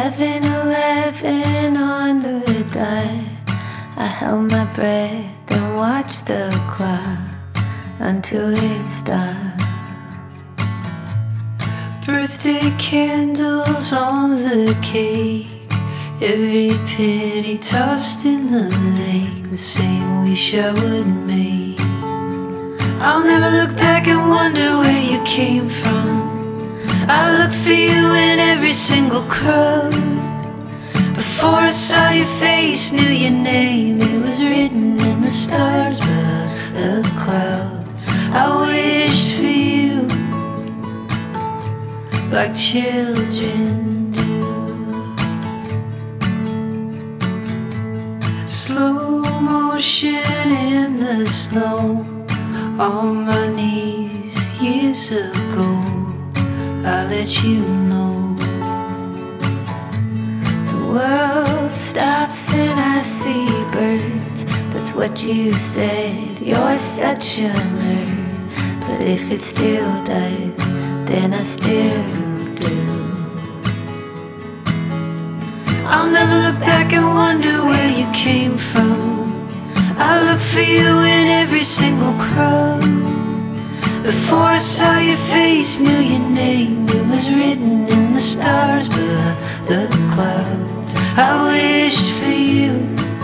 11:11 on the dot. I held my breath and watched the clock until it stopped. Birthday candles on the cake, every penny tossed in the lake, the same wish I would make. I'll never look back and wonder where you came from. I looked for you in every single crowd. Before I saw your face, knew your name. It was written in the stars above the clouds. I wished for you like children do. Slow motion in the snow, on my knees years ago. I let you know. The world stops and I see birds. That's what you said. You're such a nerd. But if it still does, then I still do. I'll never look back and wonder where you came from. I look for you in every single crowd. Before I saw your face, knew your name. It was written in the stars above the clouds. I wished for you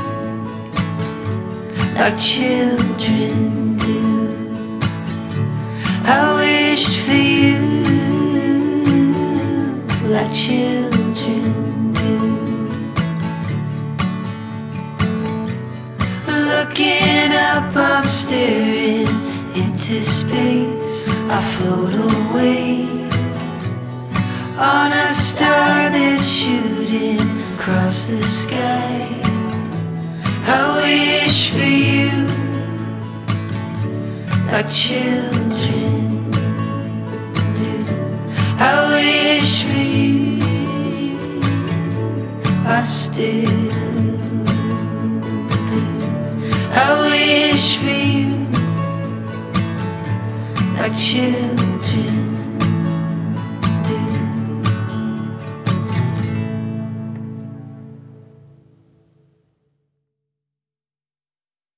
like children do. I wished for you like children do. Looking up, I'm staring into space. I float away on a star that's shooting across the sky. I wish for you like children do. I wish for you, I still do. I wish for you like children.